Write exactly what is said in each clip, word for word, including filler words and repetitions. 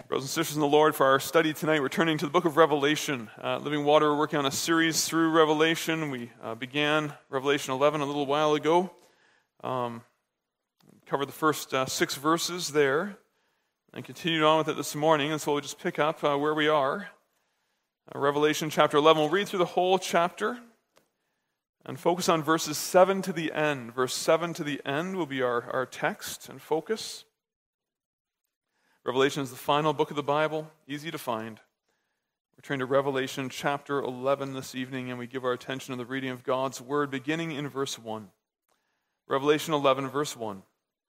Brothers and sisters in the Lord, for our study tonight, we're turning to the book of Revelation. Uh, Living Water, we're working on a series through Revelation. We uh, began Revelation eleven a little while ago. Um, covered the first uh, six verses there and continued on with it this morning. And so we'll just pick up uh, where we are. Uh, Revelation chapter eleven. We'll read through the whole chapter and focus on verses seven to the end. Verse seven to the end will be our, our text and focus. Revelation is the final book of the Bible, easy to find. We're turning to Revelation chapter eleven this evening, and we give our attention to the reading of God's Word, beginning in verse one. Revelation eleven, verse one.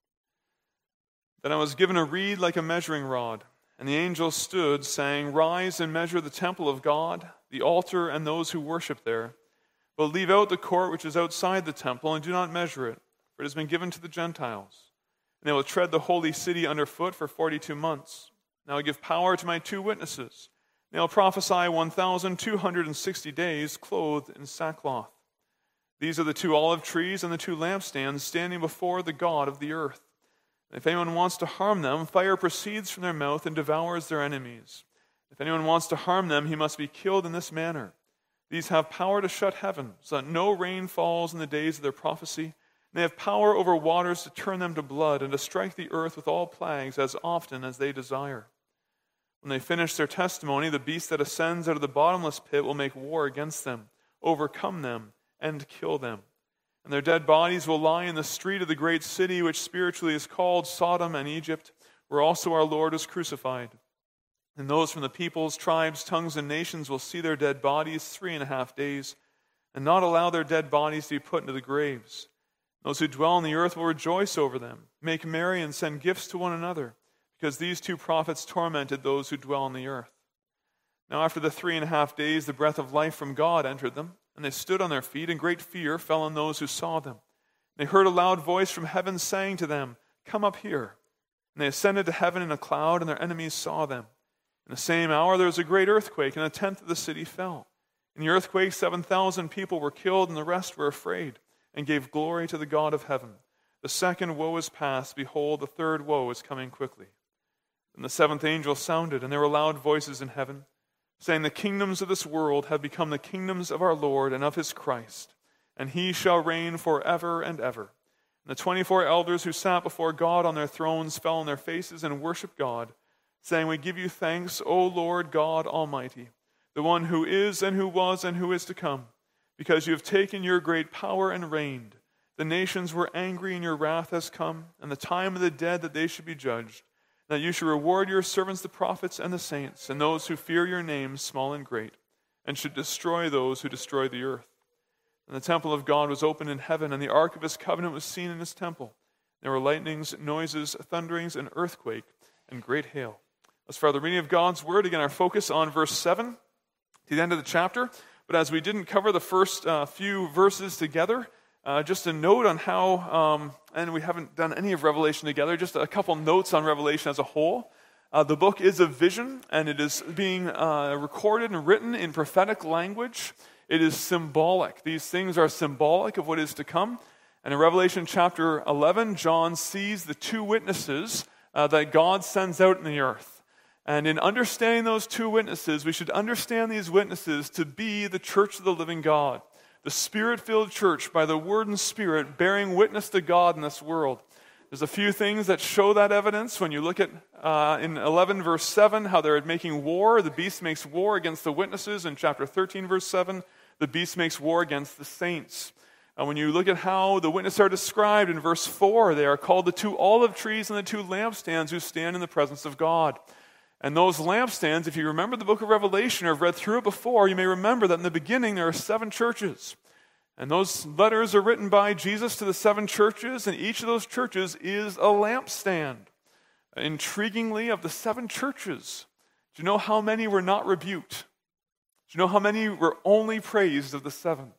Then I was given a reed like a measuring rod, and the angel stood, saying, Rise and measure the temple of God, the altar, and those who worship there. But leave out the court which is outside the temple, and do not measure it, for it has been given to the Gentiles. And they will tread the holy city underfoot for forty-two months. Now I give power to my two witnesses. They will prophesy one thousand two hundred sixty days, clothed in sackcloth. These are the two olive trees and the two lampstands standing before the God of the earth. And if anyone wants to harm them, fire proceeds from their mouth and devours their enemies. If anyone wants to harm them, he must be killed in this manner. These have power to shut heaven, so that no rain falls in the days of their prophecy. They have power over waters to turn them to blood and to strike the earth with all plagues as often as they desire. When they finish their testimony, the beast that ascends out of the bottomless pit will make war against them, overcome them, and kill them. And their dead bodies will lie in the street of the great city, which spiritually is called Sodom and Egypt, where also our Lord was crucified. And those from the peoples, tribes, tongues, and nations will see their dead bodies three and a half days, and not allow their dead bodies to be put into the graves. Those who dwell on the earth will rejoice over them, make merry and send gifts to one another, because these two prophets tormented those who dwell on the earth. Now after the three and a half days, the breath of life from God entered them, and they stood on their feet, and great fear fell on those who saw them. They heard a loud voice from heaven saying to them, Come up here. And they ascended to heaven in a cloud, and their enemies saw them. In the same hour there was a great earthquake, and a tenth of the city fell. In the earthquake seven thousand people were killed, and the rest were afraid, and gave glory to the God of heaven. The second woe is past. Behold, the third woe is coming quickly. Then the seventh angel sounded, and there were loud voices in heaven, saying, The kingdoms of this world have become the kingdoms of our Lord and of his Christ, and he shall reign forever and ever. And the twenty-four elders who sat before God on their thrones fell on their faces and worshiped God, saying, We give you thanks, O Lord God Almighty, the one who is and who was and who is to come, because you have taken your great power and reigned. The nations were angry, and your wrath has come, and the time of the dead that they should be judged, that you should reward your servants the prophets and the saints, and those who fear your name, small and great, and should destroy those who destroy the earth. And the temple of God was opened in heaven, and the ark of his covenant was seen in his temple. There were lightnings, noises, thunderings, an earthquake, and great hail. As for the reading of God's word, again, our focus on verse seven to the end of the chapter. But as we didn't cover the first uh, few verses together, uh, just a note on how, um, and we haven't done any of Revelation together, just a couple notes on Revelation as a whole. Uh, the book is a vision, and it is being uh, recorded and written in prophetic language. It is symbolic. These things are symbolic of what is to come. And in Revelation chapter eleven, John sees the two witnesses uh, that God sends out in the earth. And in understanding those two witnesses, we should understand these witnesses to be the church of the living God, the Spirit-filled church by the Word and Spirit bearing witness to God in this world. There's a few things that show that evidence. When you look at uh, in eleven verse seven, how they're making war, the beast makes war against the witnesses. In chapter thirteen verse seven, the beast makes war against the saints. Uh, when you look at how the witnesses are described in verse four, they are called the two olive trees and the two lampstands who stand in the presence of God. And those lampstands, if you remember the book of Revelation or have read through it before, you may remember that in the beginning there are seven churches. And those letters are written by Jesus to the seven churches, and each of those churches is a lampstand. Intriguingly, of the seven churches, do you know how many were not rebuked? Do you know how many were only praised of the seven?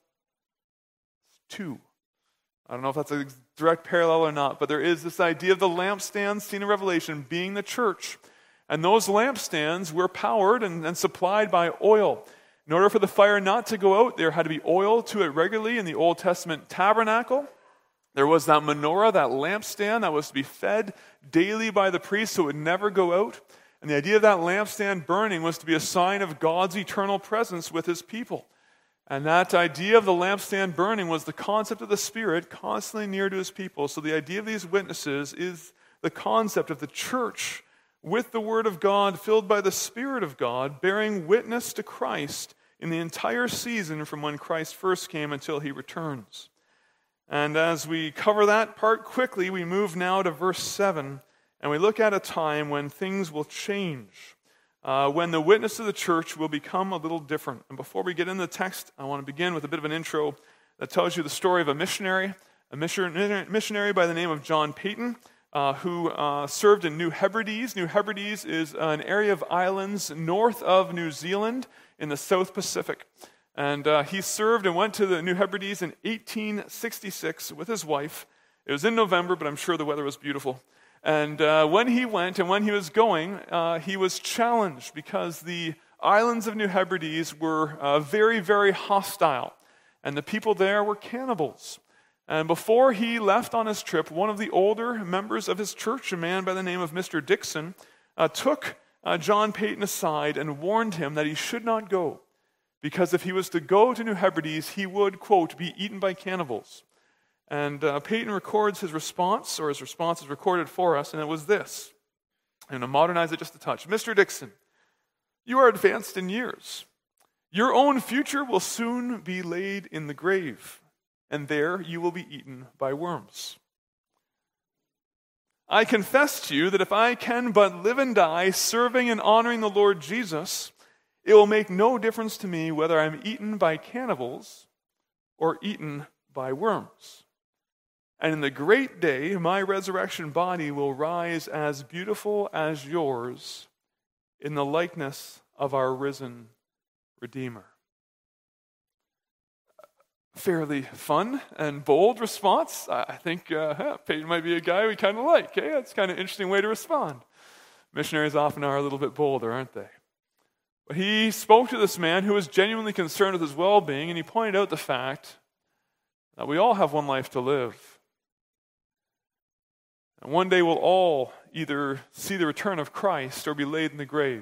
Two. I don't know if that's a direct parallel or not, but there is this idea of the lampstands seen in Revelation being the church. And those lampstands were powered and, and supplied by oil. In order for the fire not to go out, there had to be oil to it regularly in the Old Testament tabernacle. There was that menorah, that lampstand that was to be fed daily by the priest so it would never go out. And the idea of that lampstand burning was to be a sign of God's eternal presence with his people. And that idea of the lampstand burning was the concept of the Spirit constantly near to his people. So the idea of these witnesses is the concept of the church with the Word of God, filled by the Spirit of God, bearing witness to Christ in the entire season from when Christ first came until he returns. And as we cover that part quickly, we move now to verse seven, and we look at a time when things will change. Uh, when the witness of the church will become a little different. And before we get into the text, I want to begin with a bit of an intro that tells you the story of a missionary, a missionary by the name of John Paton, uh, who uh, served in New Hebrides. New Hebrides is an area of islands north of New Zealand in the South Pacific. And uh, he served and went to the New Hebrides in eighteen sixty-six with his wife. It was in November, but I'm sure the weather was beautiful. And uh, when he went and when he was going, uh, he was challenged because the islands of New Hebrides were uh, very, very hostile. And the people there were cannibals. And before he left on his trip, one of the older members of his church, a man by the name of Mister Dixon, uh, took uh, John Paton aside and warned him that he should not go. Because if he was to go to New Hebrides, he would, quote, be eaten by cannibals. And uh, Paton records his response, or his response is recorded for us, and it was this. I'm going to modernize it just a touch. Mister Dixon, you are advanced in years. Your own future will soon be laid in the grave, and there you will be eaten by worms. I confess to you that if I can but live and die serving and honoring the Lord Jesus, it will make no difference to me whether I'm eaten by cannibals or eaten by worms. And in the great day, my resurrection body will rise as beautiful as yours in the likeness of our risen Redeemer. Fairly fun and bold response. I think uh, Paton might be a guy we kind of like. Okay? That's kind of an interesting way to respond. Missionaries often are a little bit bolder, aren't they? But he spoke to this man who was genuinely concerned with his well-being, and he pointed out the fact that we all have one life to live. And one day we'll all either see the return of Christ or be laid in the grave.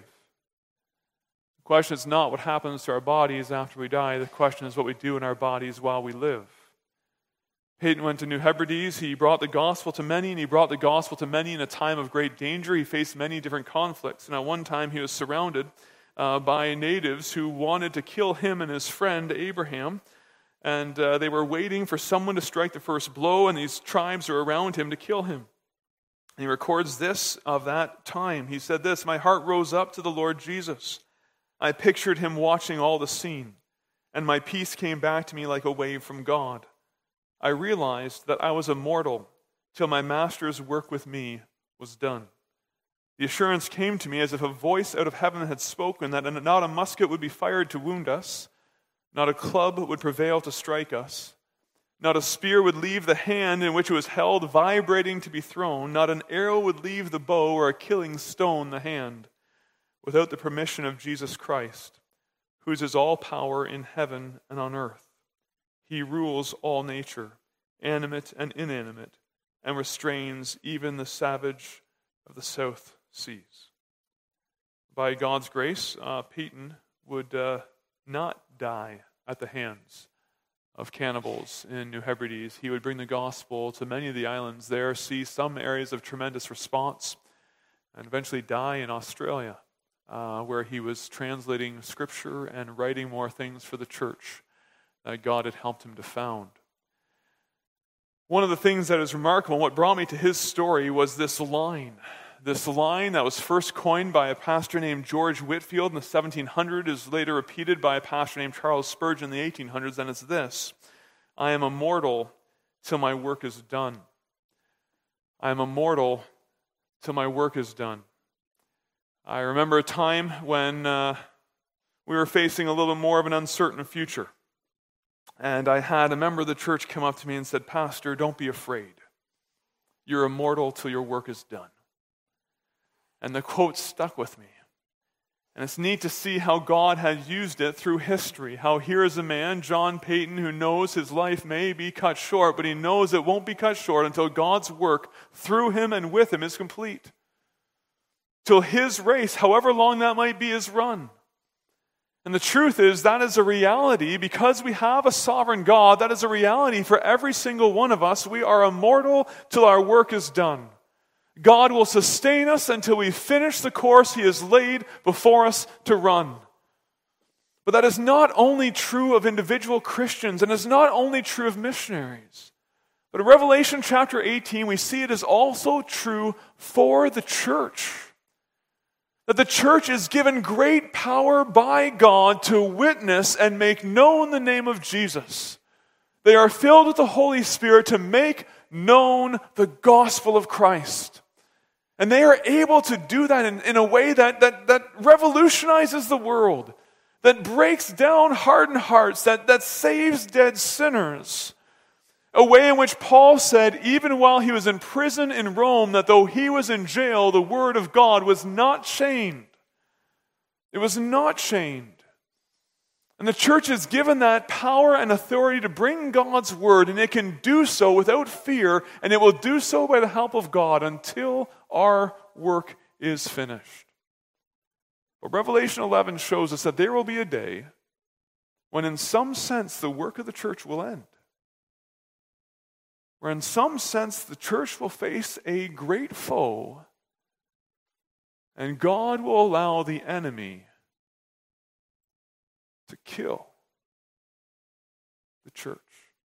The question is not what happens to our bodies after we die. The question is what we do in our bodies while we live. Paton went to New Hebrides. He brought the gospel to many, and he brought the gospel to many in a time of great danger. He faced many different conflicts. And at one time he was surrounded uh, by natives who wanted to kill him and his friend Abraham. And uh, they were waiting for someone to strike the first blow, and these tribes are around him to kill him. And he records this of that time. He said this, "My heart rose up to the Lord Jesus. I pictured him watching all the scene, and my peace came back to me like a wave from God. I realized that I was immortal till my master's work with me was done. The assurance came to me as if a voice out of heaven had spoken that not a musket would be fired to wound us, not a club would prevail to strike us. Not a spear would leave the hand in which it was held, vibrating to be thrown. Not an arrow would leave the bow or a killing stone the hand, without the permission of Jesus Christ, whose is all power in heaven and on earth. He rules all nature, animate and inanimate, and restrains even the savage of the South Seas." By God's grace, uh, Paton would uh, not die at the hands of cannibals in New Hebrides. He would bring the gospel to many of the islands there, see some areas of tremendous response, and eventually die in Australia, uh, where he was translating scripture and writing more things for the church that God had helped him to found. One of the things that is remarkable, and what brought me to his story, was this line. This line that was first coined by a pastor named George Whitefield in the seventeen hundreds is later repeated by a pastor named Charles Spurgeon in the eighteen hundreds, and it's this: "I am immortal till my work is done." I am immortal till my work is done. I remember a time when uh, we were facing a little more of an uncertain future. And I had a member of the church come up to me and said, "Pastor, don't be afraid. You're immortal till your work is done." And the quote stuck with me. And it's neat to see how God has used it through history. How here is a man, John Paton, who knows his life may be cut short, but he knows it won't be cut short until God's work through him and with him is complete. till his race, however long that might be, is run. And the truth is, that is a reality because we have a sovereign God. That is a reality for every single one of us. We are immortal till our work is done. God will sustain us until we finish the course he has laid before us to run. But that is not only true of individual Christians, and is not only true of missionaries. But in Revelation chapter eighteen, we see it is also true for the church. That the church is given great power by God to witness and make known the name of Jesus. They are filled with the Holy Spirit to make known the gospel of Christ. And they are able to do that in, in a way that, that, that revolutionizes the world, that breaks down hardened hearts, that, that saves dead sinners. A way in which Paul said, even while he was in prison in Rome, that though he was in jail, the word of God was not chained. It was not chained. And the church is given that power and authority to bring God's word, and it can do so without fear, and it will do so by the help of God until our work is finished. But Revelation eleven shows us that there will be a day when in some sense the work of the church will end. Where in some sense the church will face a great foe, and God will allow the enemy to kill the church.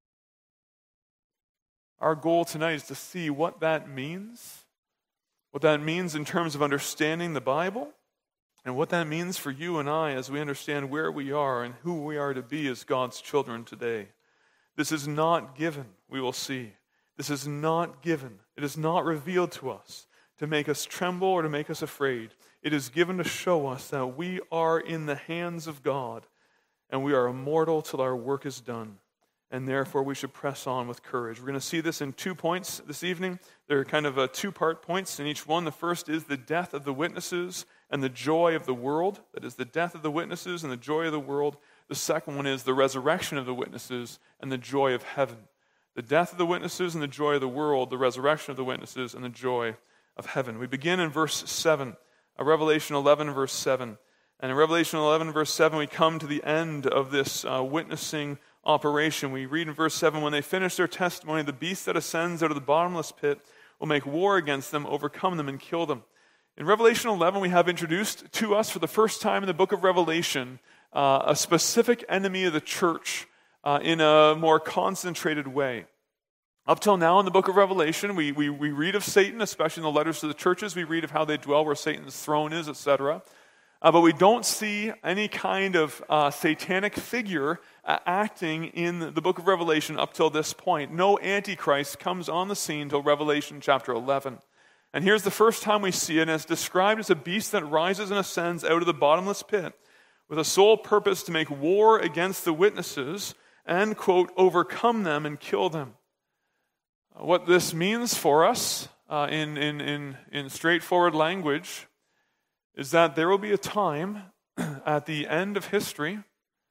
Our goal tonight is to see what that means, what that means in terms of understanding the Bible, and what that means for you and I as we understand where we are and who we are to be as God's children today. This is not given, we will see. This is not given. It is not revealed to us to make us tremble or to make us afraid. It is given to show us that we are in the hands of God and we are immortal till our work is done. And therefore we should press on with courage. We're going to see this in two points this evening. They're kind of uh, two-part points in each one. The first is the death of the witnesses and the joy of the world. That is the death of the witnesses and the joy of the world. The second one is the resurrection of the witnesses and the joy of heaven. The death of the witnesses and the joy of the world, the resurrection of the witnesses and the joy of heaven. We begin in verse seven, uh, Revelation eleven, verse seven. And in Revelation eleven, verse seven, we come to the end of this uh, witnessing operation. We read in verse seven, when they finish their testimony, the beast that ascends out of the bottomless pit will make war against them, overcome them, and kill them. In Revelation eleven, we have introduced to us for the first time in the book of Revelation uh, a specific enemy of the church uh, in a more concentrated way. Up till now in the book of Revelation, we, we, we read of Satan, especially in the letters to the churches. We read of how they dwell, where Satan's throne is, et cetera. Uh, but we don't see any kind of uh, satanic figure uh, acting in the book of Revelation up till this point. No Antichrist comes on the scene till Revelation chapter eleven. And here's the first time we see it, and it's described as a beast that rises and ascends out of the bottomless pit with a sole purpose to make war against the witnesses and, quote, overcome them and kill them. Uh, what this means for us uh, in, in, in, in straightforward language is that there will be a time at the end of history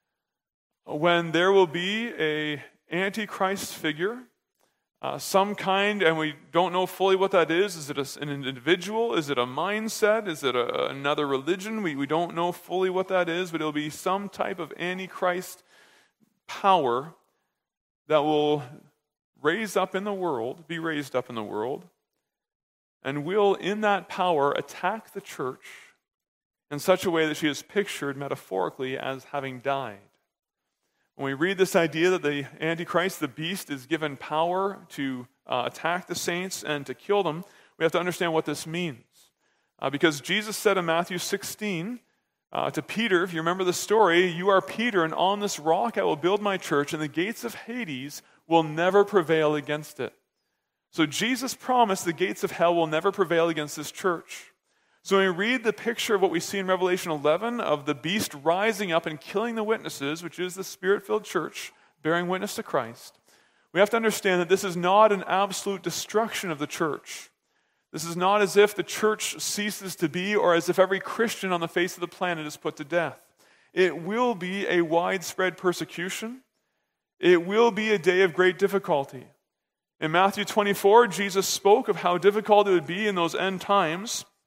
when there will be a Antichrist figure, uh, some kind, and we don't know fully what that is. Is it a, an individual? Is it a mindset? Is it a, another religion? We, we don't know fully what that is, but it'll be some type of Antichrist power that will raise up in the world, be raised up in the world, and will, in that power, attack the church in such a way that she is pictured metaphorically as having died. When we read this idea that the Antichrist, the beast, is given power to uh, attack the saints and to kill them, we have to understand what this means. Uh, because Jesus said in Matthew sixteen uh, to Peter, if you remember the story, you are Peter, and on this rock I will build my church, and the gates of Hades will never prevail against it. So Jesus promised the gates of hell will never prevail against this church. So when we read the picture of what we see in Revelation eleven of the beast rising up and killing the witnesses, which is the Spirit-filled church bearing witness to Christ, we have to understand that this is not an absolute destruction of the church. This is not as if the church ceases to be or as if every Christian on the face of the planet is put to death. It will be a widespread persecution. It will be a day of great difficulty. In Matthew twenty-four, Jesus spoke of how difficult it would be in those end times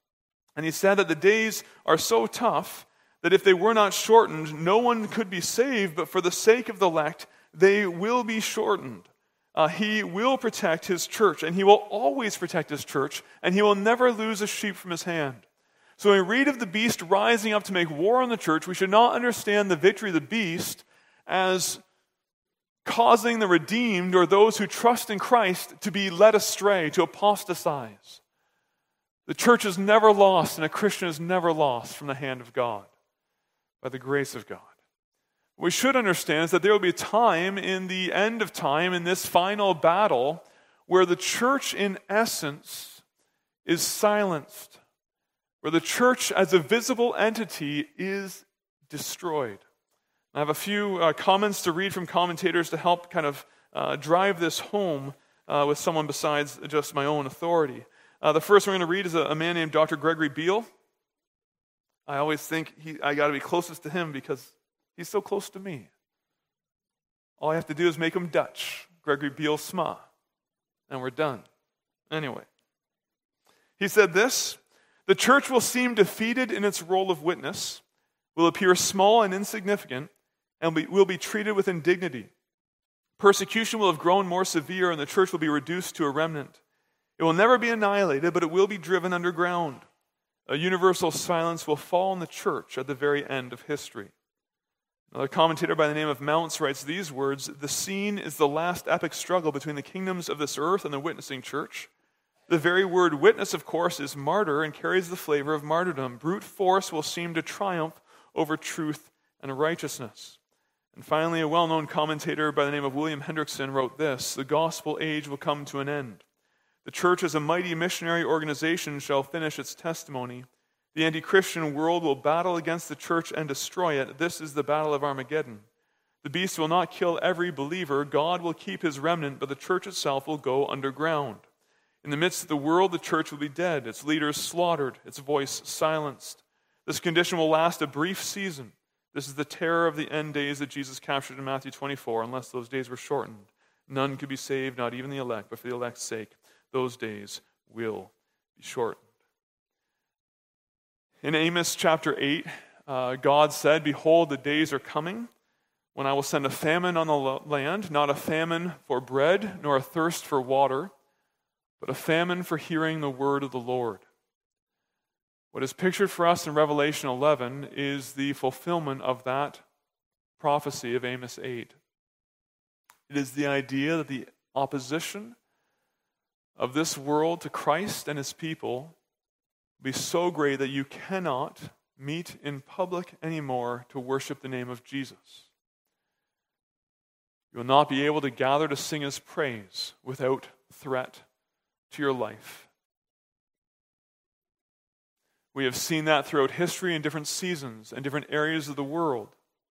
And he said that the days are so tough that if they were not shortened, no one could be saved, but for the sake of the elect, they will be shortened. Uh, he will protect his church, and he will always protect his church, and he will never lose a sheep from his hand. So when we read of the beast rising up to make war on the church, we should not understand the victory of the beast as causing the redeemed or those who trust in Christ to be led astray, to apostatize. The church is never lost, and a Christian is never lost from the hand of God, by the grace of God. What we should understand is that there will be a time in the end of time, in this final battle, where the church in essence is silenced, where the church as a visible entity is destroyed. I have a few uh, comments to read from commentators to help kind of uh, drive this home uh, with someone besides just my own authority. Uh, the first one I'm going to read is a, a man named Doctor Gregory Beale. I always think he, I got to be closest to him because he's so close to me. All I have to do is make him Dutch, Gregory Beale Sma, and we're done. Anyway, he said this: the church will seem defeated in its role of witness, will appear small and insignificant, and will be treated with indignity. Persecution will have grown more severe, and the church will be reduced to a remnant. It will never be annihilated, but it will be driven underground. A universal silence will fall on the church at the very end of history. Another commentator by the name of Mounts writes these words: the scene is the last epic struggle between the kingdoms of this earth and the witnessing church. The very word witness, of course, is martyr and carries the flavor of martyrdom. Brute force will seem to triumph over truth and righteousness. And finally, a well-known commentator by the name of William Hendrickson wrote this: the gospel age will come to an end. The church as a mighty missionary organization shall finish its testimony. The anti-Christian world will battle against the church and destroy it. This is the battle of Armageddon. The beast will not kill every believer. God will keep his remnant, but the church itself will go underground. In the midst of the world, the church will be dead, its leaders slaughtered, its voice silenced. This condition will last a brief season. This is the terror of the end days that Jesus captured in Matthew twenty-four. Unless those days were shortened, none could be saved, not even the elect, but for the elect's sake, those days will be shortened. In Amos chapter eight, uh, God said, behold, the days are coming when I will send a famine on the land, not a famine for bread, nor a thirst for water, but a famine for hearing the word of the Lord. What is pictured for us in Revelation eleven is the fulfillment of that prophecy of Amos eight. It is the idea that the opposition of this world to Christ and his people will be so great that you cannot meet in public anymore to worship the name of Jesus. You will not be able to gather to sing his praise without threat to your life. We have seen that throughout history in different seasons and different areas of the world.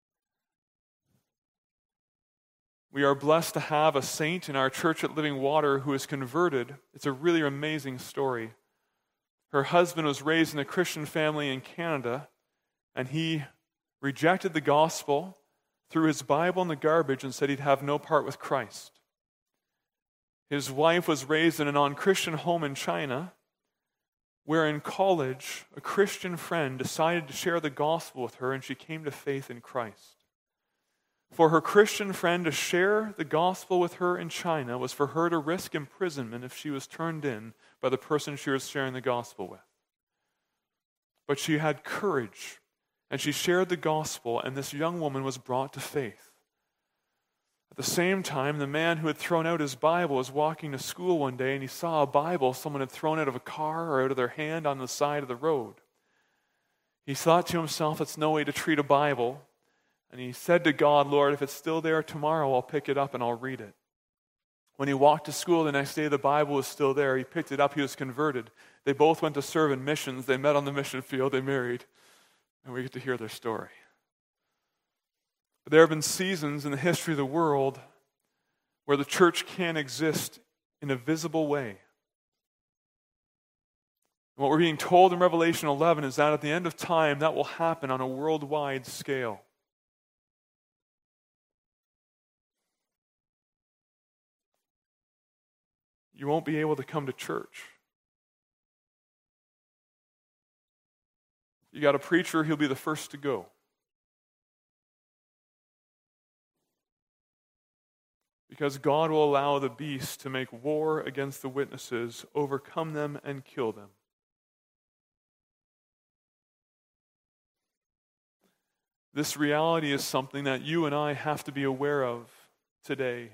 We are blessed to have a saint in our church at Living Water who is converted. It's a really amazing story. Her husband was raised in a Christian family in Canada, and he rejected the gospel, threw his Bible in the garbage, and said he'd have no part with Christ. His wife was raised in a non-Christian home in China, where in college, a Christian friend decided to share the gospel with her, and she came to faith in Christ. For her Christian friend to share the gospel with her in China was for her to risk imprisonment if she was turned in by the person she was sharing the gospel with. But she had courage, and she shared the gospel, and this young woman was brought to faith. At the same time, the man who had thrown out his Bible was walking to school one day, and he saw a Bible someone had thrown out of a car or out of their hand on the side of the road. He thought to himself, it's no way to treat a Bible. And he said to God, Lord, if it's still there tomorrow, I'll pick it up and I'll read it. When he walked to school the next day, the Bible was still there. He picked it up. He was converted. They both went to serve in missions. They met on the mission field. They married. And we get to hear their story. But there have been seasons in the history of the world where the church can't exist in a visible way. And what we're being told in Revelation eleven is that at the end of time, that will happen on a worldwide scale. You won't be able to come to church. You got a preacher, he'll be the first to go. Because God will allow the beast to make war against the witnesses, overcome them, and kill them. This reality is something that you and I have to be aware of today.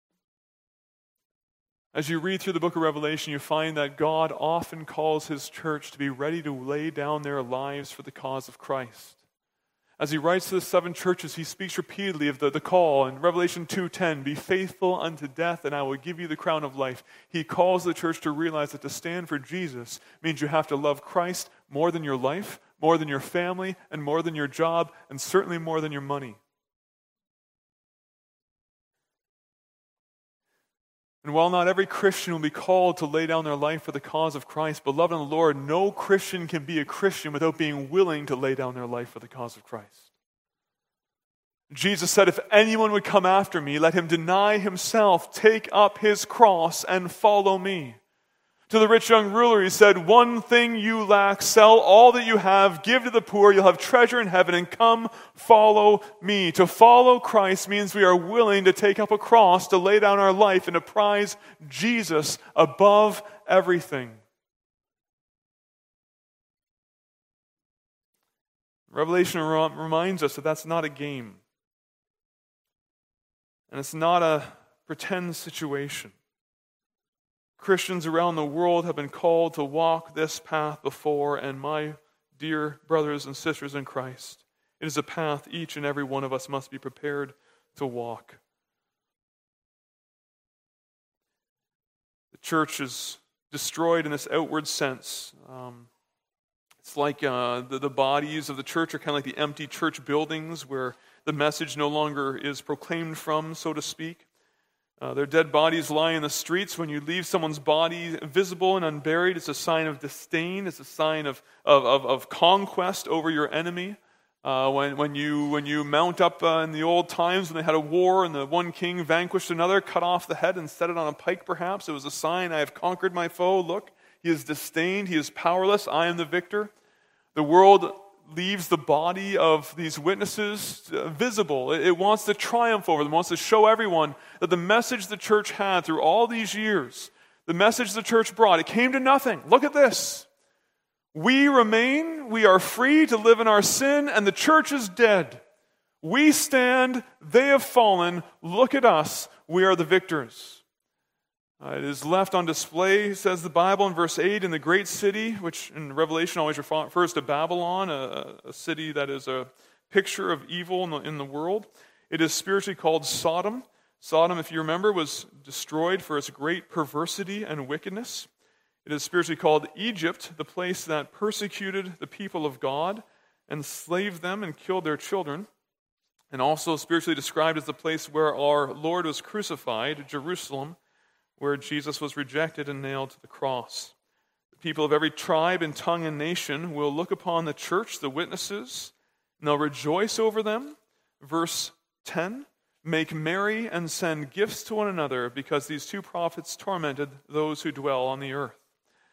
As you read through the book of Revelation, you find that God often calls his church to be ready to lay down their lives for the cause of Christ. As he writes to the seven churches, he speaks repeatedly of the, the call in Revelation two ten, be faithful unto death and I will give you the crown of life. He calls the church to realize that to stand for Jesus means you have to love Christ more than your life, more than your family, and more than your job, and certainly more than your money. And while not every Christian will be called to lay down their life for the cause of Christ, beloved in the Lord, no Christian can be a Christian without being willing to lay down their life for the cause of Christ. Jesus said, if anyone would come after me, let him deny himself, take up his cross, and follow me. To the rich young ruler, he said, one thing you lack, sell all that you have, give to the poor, you'll have treasure in heaven, and come follow me. To follow Christ means we are willing to take up a cross, to lay down our life, and to prize Jesus above everything. Revelation reminds us that that's not a game. And it's not a pretend situation. Christians around the world have been called to walk this path before, and my dear brothers and sisters in Christ, it is a path each and every one of us must be prepared to walk. The church is destroyed in this outward sense. Um, it's like uh, the, the bodies of the church are kind of like the empty church buildings where the message no longer is proclaimed from, so to speak. Uh, their dead bodies lie in the streets. When you leave someone's body visible and unburied, it's a sign of disdain. It's a sign of, of, of, of conquest over your enemy. Uh, when, when, you, when you mount up uh, in the old times when they had a war and the one king vanquished another, cut off the head and set it on a pike perhaps, it was a sign, I have conquered my foe. Look, he is disdained. He is powerless. I am the victor. The world leaves the body of these witnesses uh, visible. It, it wants to triumph over them. It wants to show everyone that the message the church had through all these years, the message the church brought, it came to nothing. Look at this. We remain, we are free to live in our sin, and the church is dead. We stand, they have fallen. Look at us, we are the victors. Uh, it is left on display, says the Bible in verse eight, in the great city, which in Revelation always refers to Babylon, a, a city that is a picture of evil in the, in the world. It is spiritually called Sodom. Sodom, if you remember, was destroyed for its great perversity and wickedness. It is spiritually called Egypt, the place that persecuted the people of God, enslaved them and killed their children, and also spiritually described as the place where our Lord was crucified, Jerusalem, where Jesus was rejected and nailed to the cross. The people of every tribe and tongue and nation will look upon the church, the witnesses, and they'll rejoice over them. Verse ten, make merry and send gifts to one another, because these two prophets tormented those who dwell on the earth.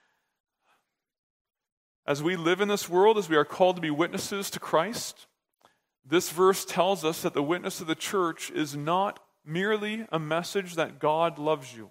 As we live in this world, as we are called to be witnesses to Christ, this verse tells us that the witness of the church is not merely a message that God loves you.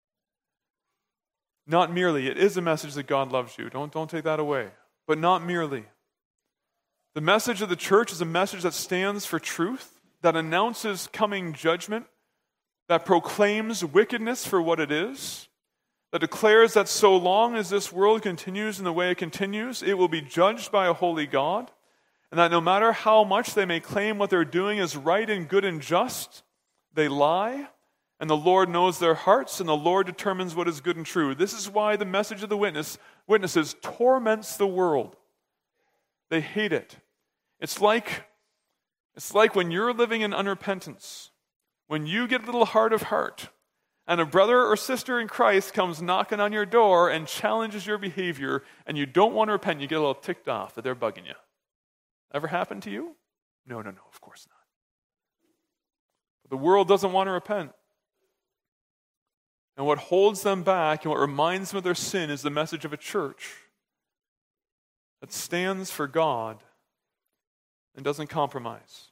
Not merely. It is a message that God loves you. Don't, don't take that away. But not merely. The message of the church is a message that stands for truth, that announces coming judgment, that proclaims wickedness for what it is, that declares that so long as this world continues in the way it continues, it will be judged by a holy God, and that no matter how much they may claim what they're doing is right and good and just, they lie, and the Lord knows their hearts, and the Lord determines what is good and true. This is why the message of the witness, witnesses torments the world. They hate it. It's like, it's like when you're living in unrepentance, when you get a little heart of heart, and a brother or sister in Christ comes knocking on your door and challenges your behavior, and you don't want to repent, you get a little ticked off that they're bugging you. Ever happened to you? No, no, no, of course not. But the world doesn't want to repent. And what holds them back and what reminds them of their sin is the message of a church. that stands for God and doesn't compromise.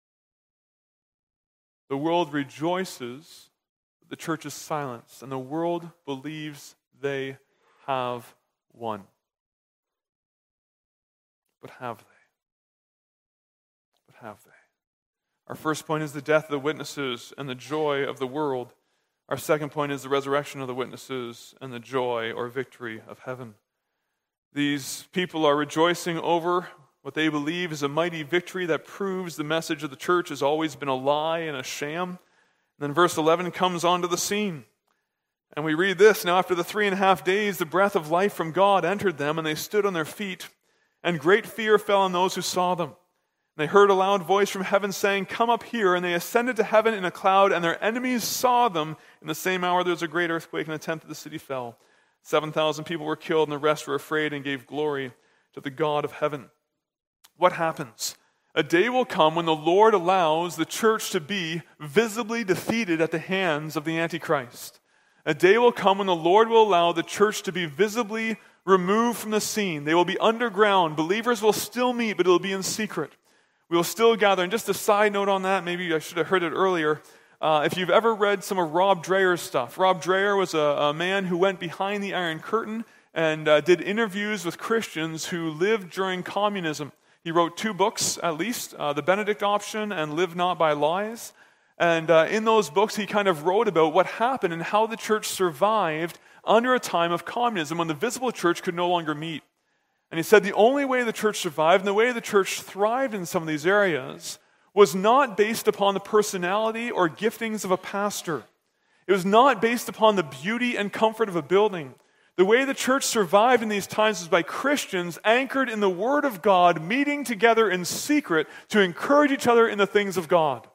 The world rejoices that the church is silenced, and the world believes they have won. But have they? But have they? Our first point is the death of the witnesses and the joy of the world. Our second point is the resurrection of the witnesses and the joy or victory of heaven. These people are rejoicing over what they believe is a mighty victory that proves the message of the church has always been a lie and a sham. And then verse eleven comes onto the scene. And we read this, "Now after the three and a half days, the breath of life from God entered them, and they stood on their feet, and great fear fell on those who saw them. They heard a loud voice from heaven saying, 'Come up here.' And they ascended to heaven in a cloud, and their enemies saw them. In the same hour there was a great earthquake, and a tenth of the city fell. Seven thousand people were killed, and the rest were afraid and gave glory to the God of heaven." What happens? A day will come when the Lord allows the church to be visibly defeated at the hands of the Antichrist. A day will come when the Lord will allow the church to be visibly removed from the scene. They will be underground. Believers will still meet, but it will be in secret. We will still gather. And just a side note on that, maybe I should have heard it earlier. Uh, if you've ever read some of Rob Dreyer's stuff, Rob Dreyer was a, a man who went behind the Iron Curtain and uh, did interviews with Christians who lived during communism. He wrote two books, at least, uh, The Benedict Option and Live Not by Lies. And uh, in those books, he kind of wrote about what happened and how the church survived under a time of communism when the visible church could no longer meet. And he said the only way the church survived and the way the church thrived in some of these areas was not based upon the personality or giftings of a pastor. It was not based upon the beauty and comfort of a building. The way the church survived in these times was by Christians anchored in the Word of God, meeting together in secret to encourage each other in the things of God.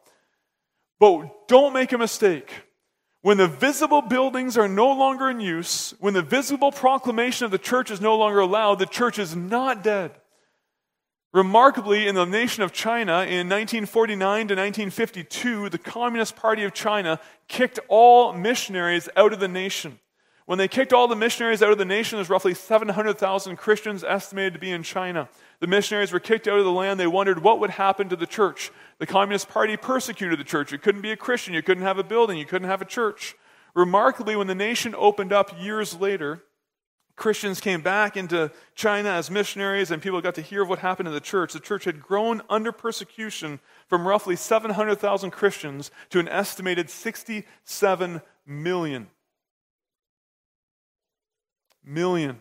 But don't make a mistake. When the visible buildings are no longer in use, when the visible proclamation of the church is no longer allowed, the church is not dead. Remarkably, in the nation of China, in nineteen forty-nine to nineteen fifty-two, the Communist Party of China kicked all missionaries out of the nation. When they kicked all the missionaries out of the nation, there's roughly seven hundred thousand Christians estimated to be in China. The missionaries were kicked out of the land. They wondered what would happen to the church. The Communist Party persecuted the church. You couldn't be a Christian. You couldn't have a building. You couldn't have a church. Remarkably, when the nation opened up years later, Christians came back into China as missionaries, and people got to hear of what happened to the church. The church had grown under persecution from roughly seven hundred thousand Christians to an estimated sixty-seven million. Million.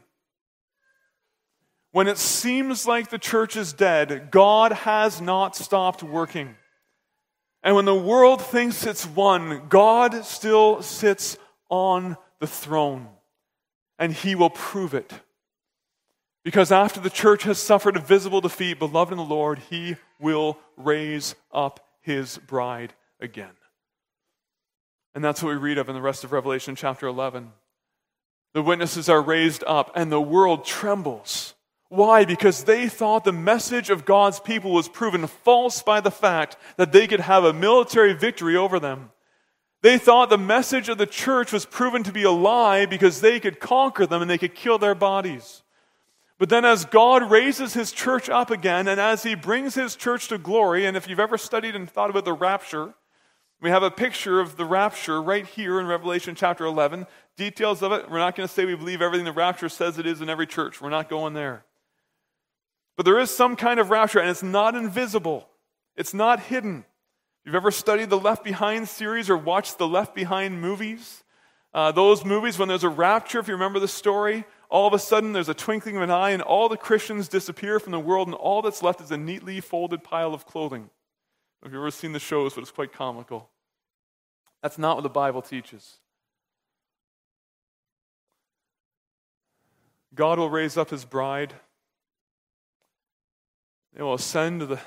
When it seems like the church is dead, God has not stopped working. And when the world thinks it's won, God still sits on the throne. And He will prove it. Because after the church has suffered a visible defeat, beloved in the Lord, He will raise up His bride again. And that's what we read of in the rest of Revelation chapter eleven. The witnesses are raised up, and the world trembles. Why? Because they thought the message of God's people was proven false by the fact that they could have a military victory over them. They thought the message of the church was proven to be a lie because they could conquer them and they could kill their bodies. But then as God raises His church up again, and as He brings His church to glory, and if you've ever studied and thought about the rapture, we have a picture of the rapture right here in Revelation chapter eleven. Details of it, we're not going to say we believe everything the rapture says it is in every church. We're not going there. But there is some kind of rapture, and it's not invisible. It's not hidden. If you've ever studied the Left Behind series or watched the Left Behind movies, uh, those movies, when there's a rapture, if you remember the story, all of a sudden there's a twinkling of an eye, and all the Christians disappear from the world, and all that's left is a neatly folded pile of clothing. If you've ever seen the shows, but it's quite comical. That's not what the Bible teaches. God will raise up His bride. They will ascend to the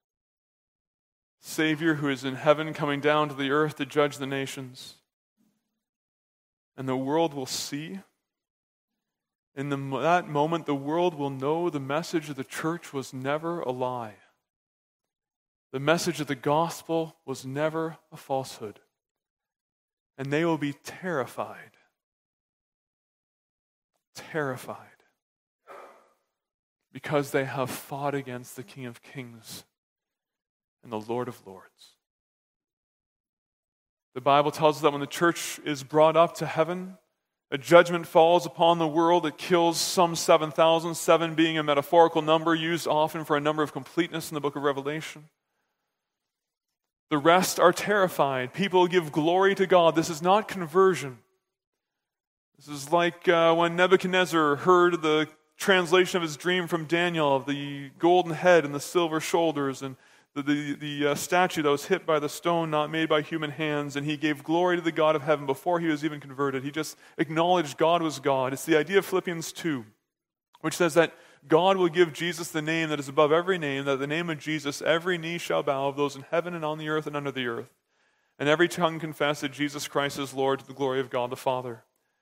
Savior who is in heaven, coming down to the earth to judge the nations. And the world will see. In the, that moment, the world will know the message of the church was never a lie. The message of the gospel was never a falsehood. And they will be terrified. Terrified. Because they have fought against the King of Kings and the Lord of Lords. The Bible tells us that when the church is brought up to heaven, a judgment falls upon the world. It kills some seven thousand, seven being a metaphorical number used often for a number of completeness in the book of Revelation. The rest are terrified. People give glory to God. This is not conversion. This is like uh, when Nebuchadnezzar heard the translation of his dream from Daniel of the golden head and the silver shoulders and the, the, the uh, statue that was hit by the stone not made by human hands, and he gave glory to the God of heaven before he was even converted. He just acknowledged God was God. It's the idea of Philippians two, which says that God will give Jesus the name that is above every name, that at the name of Jesus every knee shall bow of those in heaven and on the earth and under the earth, and every tongue confess that Jesus Christ is Lord to the glory of God the Father.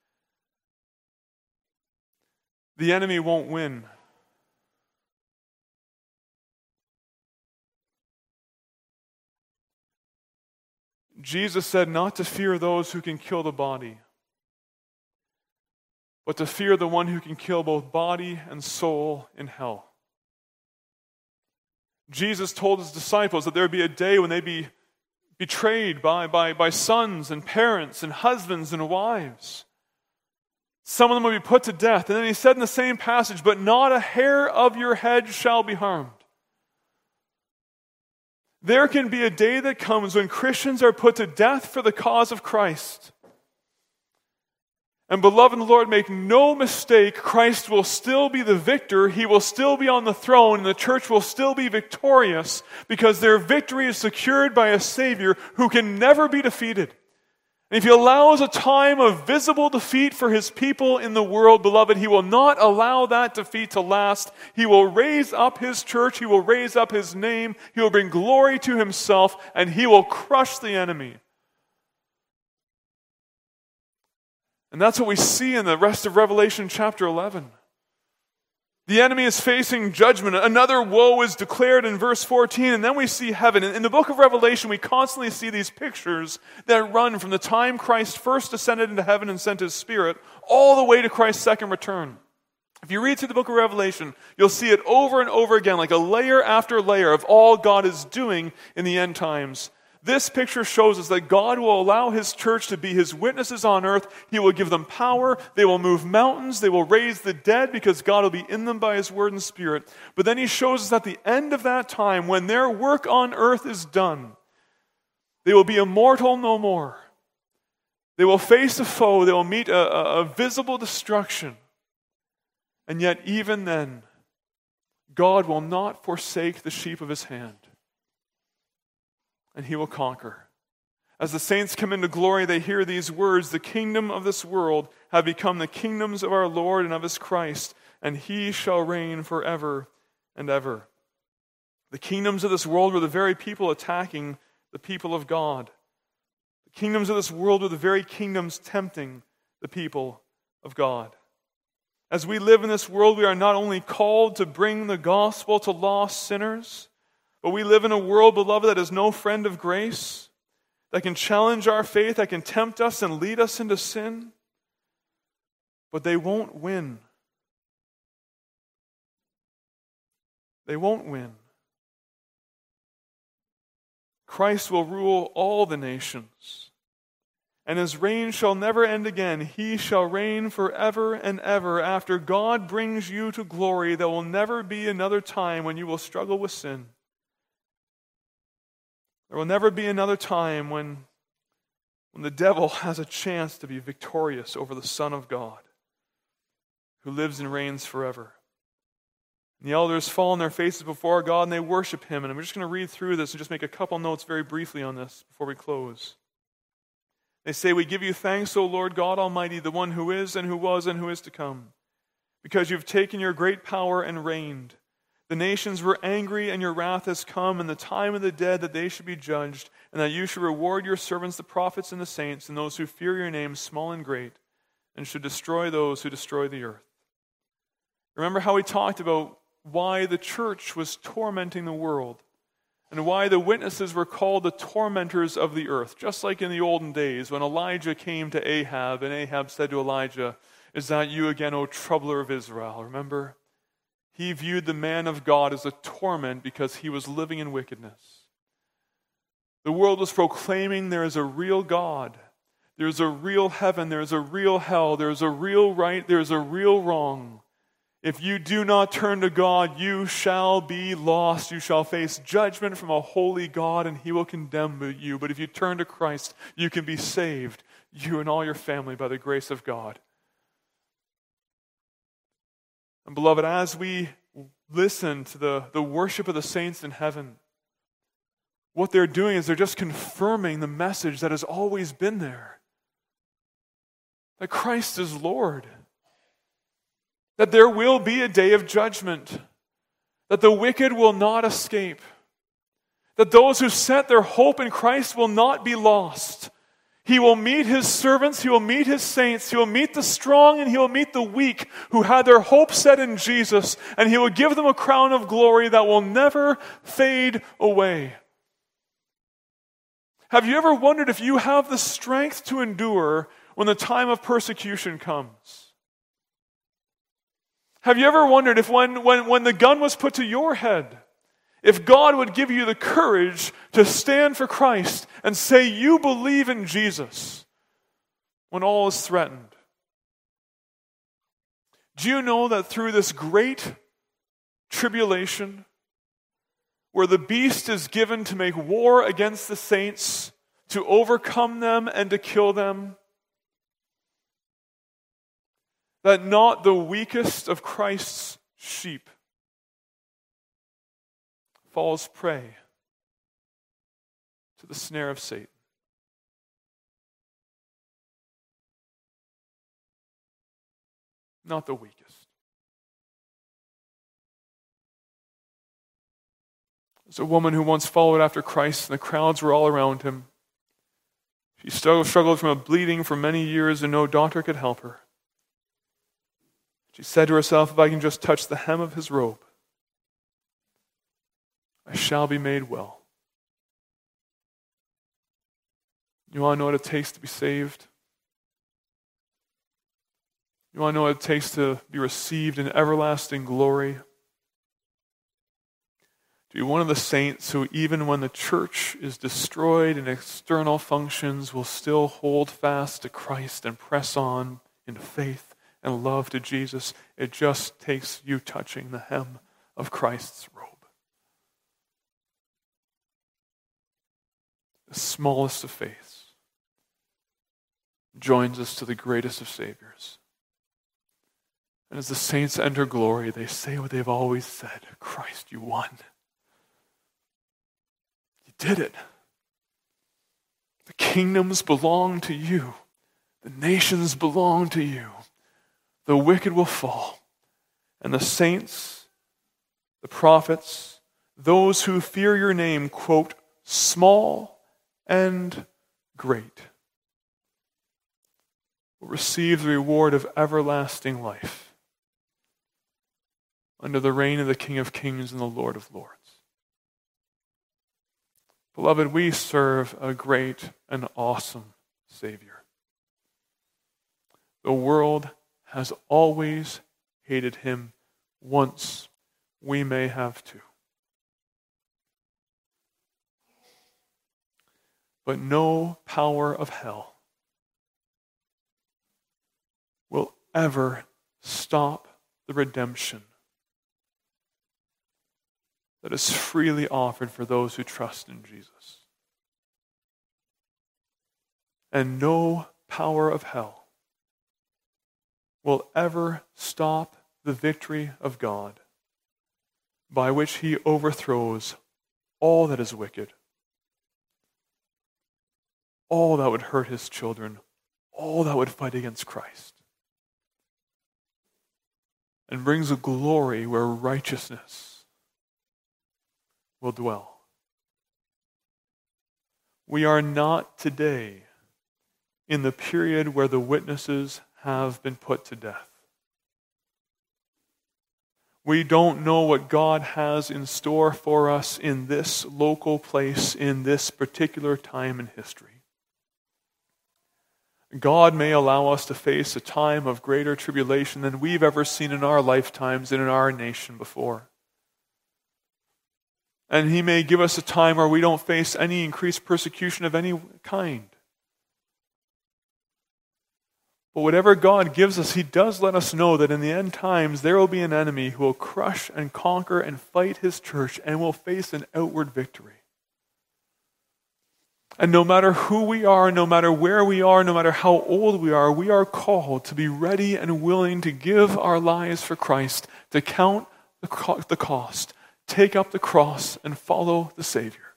The enemy won't win. Jesus said not to fear those who can kill the body, but to fear the one who can kill both body and soul in hell. Jesus told his disciples that there would be a day when they'd be betrayed by, by, by sons and parents and husbands and wives. Some of them will be put to death. And then he said in the same passage, but not a hair of your head shall be harmed. There can be a day that comes when Christians are put to death for the cause of Christ. And beloved in the Lord, make no mistake, Christ will still be the victor. He will still be on the throne, and the church will still be victorious because their victory is secured by a Savior who can never be defeated. And if he allows a time of visible defeat for his people in the world, beloved, he will not allow that defeat to last. He will raise up his church. He will raise up his name. He will bring glory to himself, and he will crush the enemy. And that's what we see in the rest of Revelation chapter eleven. The enemy is facing judgment. Another woe is declared in verse fourteen, and then we see heaven. In the book of Revelation, we constantly see these pictures that run from the time Christ first ascended into heaven and sent his Spirit all the way to Christ's second return. If you read through the book of Revelation, you'll see it over and over again, like a layer after layer of all God is doing in the end times. This picture shows us that God will allow his church to be his witnesses on earth. He will give them power. They will move mountains. They will raise the dead because God will be in them by his word and Spirit. But then he shows us at the end of that time, when their work on earth is done, they will be immortal no more. They will face a foe. They will meet a, a, a visible destruction. And yet even then, God will not forsake the sheep of his hand. And he will conquer. As the saints come into glory, they hear these words, the kingdom of this world have become the kingdoms of our Lord and of his Christ, and he shall reign forever and ever. The kingdoms of this world were the very people attacking the people of God. The kingdoms of this world were the very kingdoms tempting the people of God. As we live in this world, we are not only called to bring the gospel to lost sinners, but we live in a world, beloved, that is no friend of grace, that can challenge our faith, that can tempt us and lead us into sin. But they won't win. They won't win. Christ will rule all the nations, and his reign shall never end again. He shall reign forever and ever. After God brings you to glory, there will never be another time when you will struggle with sin. There will never be another time when, when the devil has a chance to be victorious over the Son of God, who lives and reigns forever. And the elders fall on their faces before God and they worship him. And I'm just going to read through this and just make a couple notes very briefly on this before we close. They say, we give you thanks, O Lord God Almighty, the one who is and who was and who is to come, because you've taken your great power and reigned. The nations were angry, and your wrath has come, and the time of the dead that they should be judged, and that you should reward your servants, the prophets and the saints, and those who fear your name, small and great, and should destroy those who destroy the earth. Remember how we talked about why the church was tormenting the world, and why the witnesses were called the tormentors of the earth, just like in the olden days when Elijah came to Ahab, and Ahab said to Elijah, is that you again, O troubler of Israel? Remember? He viewed the man of God as a torment because he was living in wickedness. The world was proclaiming there is a real God. There is a real heaven. There is a real hell. There is a real right. There is a real wrong. If you do not turn to God, you shall be lost. You shall face judgment from a holy God, and he will condemn you. But if you turn to Christ, you can be saved, you and all your family, by the grace of God. And beloved, as we listen to the, the worship of the saints in heaven, what they're doing is they're just confirming the message that has always been there. That Christ is Lord. That there will be a day of judgment. That the wicked will not escape. That those who set their hope in Christ will not be lost. He will meet his servants, he will meet his saints, he will meet the strong and he will meet the weak who had their hope set in Jesus, and he will give them a crown of glory that will never fade away. Have you ever wondered if you have the strength to endure when the time of persecution comes? Have you ever wondered if when, when, when the gun was put to your head, if God would give you the courage to stand for Christ and say you believe in Jesus when all is threatened? Do you know that through this great tribulation, where the beast is given to make war against the saints, to overcome them and to kill them, that not the weakest of Christ's sheep falls prey to the snare of Satan? Not the weakest. There's a woman who once followed after Christ, and the crowds were all around him. She struggled from a bleeding for many years, and no doctor could help her. She said to herself, if I can just touch the hem of his robe, I shall be made well. You want to know what it takes to be saved? You want to know what it takes to be received in everlasting glory? To be one of the saints who, even when the church is destroyed in external functions, will still hold fast to Christ and press on in faith and love to Jesus. It just takes you touching the hem of Christ's robe. The smallest of faiths joins us to the greatest of Saviors. And as the saints enter glory, they say what they've always said: Christ, you won. You did it. The kingdoms belong to you. The nations belong to you. The wicked will fall. And the saints, the prophets, those who fear your name, quote, small and great, will receive the reward of everlasting life under the reign of the King of Kings and the Lord of Lords. Beloved, we serve a great and awesome Savior. The world has always hated him. Once we may have too. But no power of hell will ever stop the redemption that is freely offered for those who trust in Jesus. And no power of hell will ever stop the victory of God, by which he overthrows all that is wicked, all that would hurt his children, all that would fight against Christ, and brings a glory where righteousness will dwell. We are not today in the period where the witnesses have been put to death. We don't know what God has in store for us in this local place, in this particular time in history. God may allow us to face a time of greater tribulation than we've ever seen in our lifetimes and in our nation before. And He may give us a time where we don't face any increased persecution of any kind. But whatever God gives us, He does let us know that in the end times there will be an enemy who will crush and conquer and fight His church and will face an outward victory. And no matter who we are, no matter where we are, no matter how old we are, we are called to be ready and willing to give our lives for Christ, to count the co- the cost, take up the cross, and follow the Savior.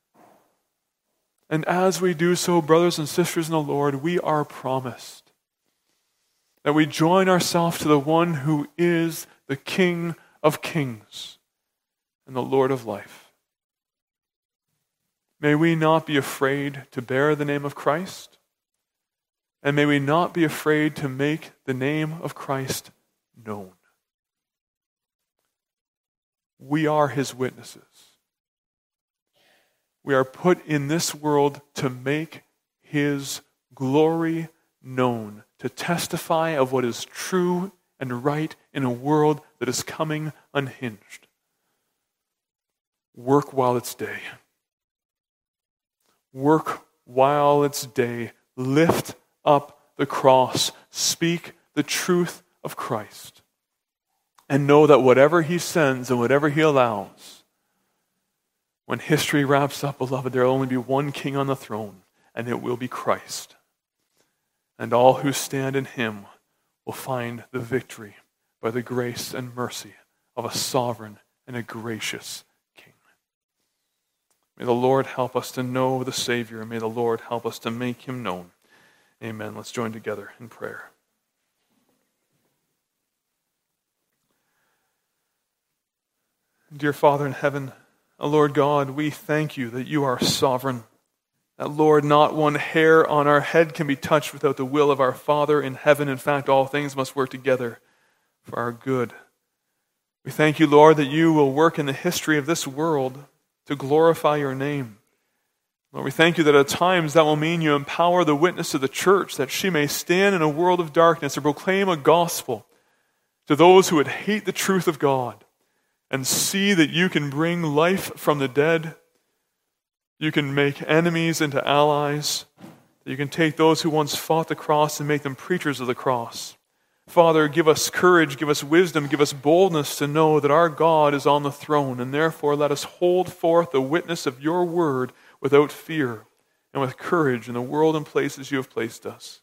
And as we do so, brothers and sisters in the Lord, we are promised that we join ourselves to the one who is the King of kings and the Lord of life. May we not be afraid to bear the name of Christ, and may we not be afraid to make the name of Christ known. We are His witnesses. We are put in this world to make His glory known, to testify of what is true and right in a world that is coming unhinged. Work while it's day. Work while it's day. Lift up the cross. Speak the truth of Christ. And know that whatever He sends and whatever He allows, when history wraps up, beloved, there will only be one King on the throne, and it will be Christ. And all who stand in Him will find the victory by the grace and mercy of a sovereign and a gracious King. May the Lord help us to know the Savior, and may the Lord help us to make Him known. Amen. Let's join together in prayer. Dear Father in heaven, O Lord God, we thank You that You are sovereign. That, Lord, not one hair on our head can be touched without the will of our Father in heaven. In fact, all things must work together for our good. We thank You, Lord, that You will work in the history of this world to glorify Your name. Lord, we thank You that at times that will mean You empower the witness of the church, that she may stand in a world of darkness and proclaim a gospel to those who would hate the truth of God, and see that You can bring life from the dead. You can make enemies into allies. That You can take those who once fought the cross and make them preachers of the cross. Father, give us courage, give us wisdom, give us boldness to know that our God is on the throne, and therefore let us hold forth the witness of Your word without fear and with courage in the world and places You have placed us.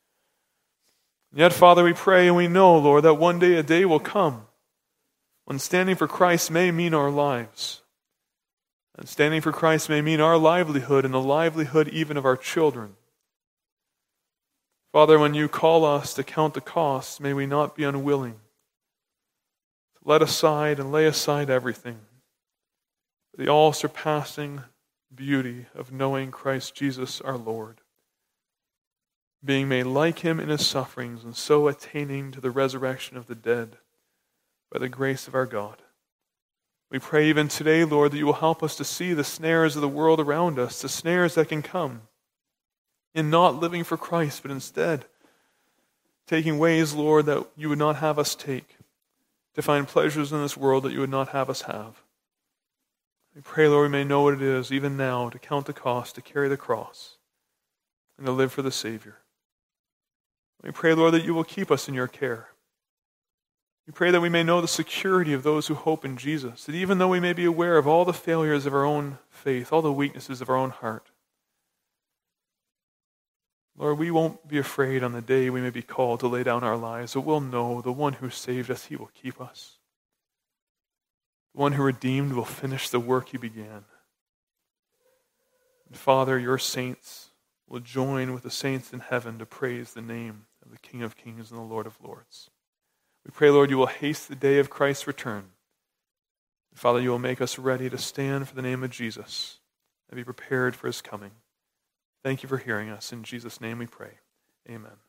And yet, Father, we pray and we know, Lord, that one day a day will come when standing for Christ may mean our lives. And standing for Christ may mean our livelihood and the livelihood even of our children. Father, when You call us to count the costs, may we not be unwilling to let aside and lay aside everything for the all-surpassing beauty of knowing Christ Jesus our Lord, being made like Him in His sufferings, and so attaining to the resurrection of the dead by the grace of our God. We pray even today, Lord, that You will help us to see the snares of the world around us, the snares that can come in not living for Christ, but instead taking ways, Lord, that You would not have us take, to find pleasures in this world that You would not have us have. We pray, Lord, we may know what it is, even now, to count the cost, to carry the cross, and to live for the Savior. We pray, Lord, that You will keep us in Your care. We pray that we may know the security of those who hope in Jesus, that even though we may be aware of all the failures of our own faith, all the weaknesses of our own heart, Lord, we won't be afraid on the day we may be called to lay down our lives, but we'll know the one who saved us, He will keep us. The one who redeemed will finish the work He began. And Father, Your saints will join with the saints in heaven to praise the name of the King of Kings and the Lord of Lords. We pray, Lord, You will haste the day of Christ's return. And Father, You will make us ready to stand for the name of Jesus and be prepared for His coming. Thank You for hearing us. In Jesus' name we pray. Amen.